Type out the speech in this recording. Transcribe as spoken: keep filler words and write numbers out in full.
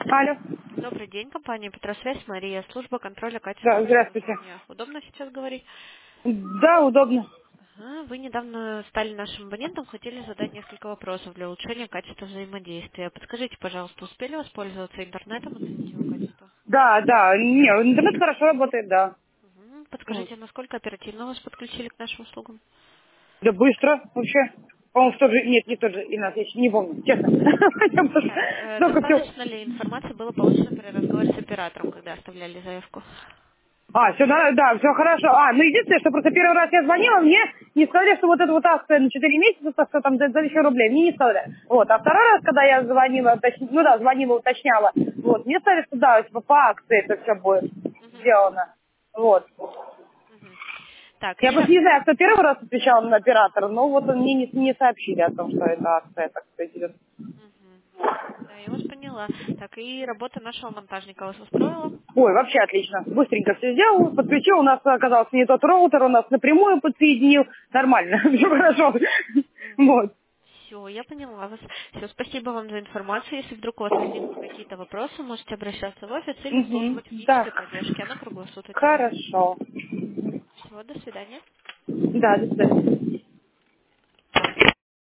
Алло. Добрый день, компания Петросвязь, Мария, служба контроля Да, качества здравствуйте. обслуживания. Удобно сейчас говорить? Да, удобно. Ага, вы недавно стали нашим абонентом, хотели задать несколько вопросов для улучшения качества взаимодействия. Подскажите, пожалуйста, успели воспользоваться интернетом, оценить его качество? Да, да. Не, интернет хорошо работает, да. Мгм. Вот. Подскажите, насколько оперативно вас подключили к нашим услугам? Да быстро вообще. По-моему, в тот же... Нет, не тот же и нас, я еще не помню, честно. Так, э, Много всего. достаточно ли информации было получено при разговоре с оператором, когда оставляли заявку? А, все, да, да, все хорошо. А, ну единственное, что просто первый раз я звонила, мне не сказали, что вот эта вот акция на четыре месяца, так что там за за тысячу рублей, мне не сказали. Вот, а второй раз, когда я звонила, уточ- ну да, звонила, уточняла, вот, мне сказали, что да, типа по акции это все будет Мгм. сделано. Вот. Мгм. Так, Я и просто не знаю, кто первый раз отвечал на оператора, но вот мне не, не сообщили о том, что это акция, так сказать, идет. Мгм. Да, я вас поняла. Так, и работа нашего монтажника вас устроила? Ой, вообще отлично. Быстренько все сделал, подключил, у нас оказался не тот роутер, у нас напрямую подсоединил. Нормально, все хорошо. Вот. Все, я поняла вас. Все, спасибо вам за информацию. Если вдруг у вас возникнут какие-то вопросы, можете обращаться в офис или в службу Мгм. Да. технической поддержки. Она круглосуточная. Хорошо. Всего, до свидания. Да, до свидания.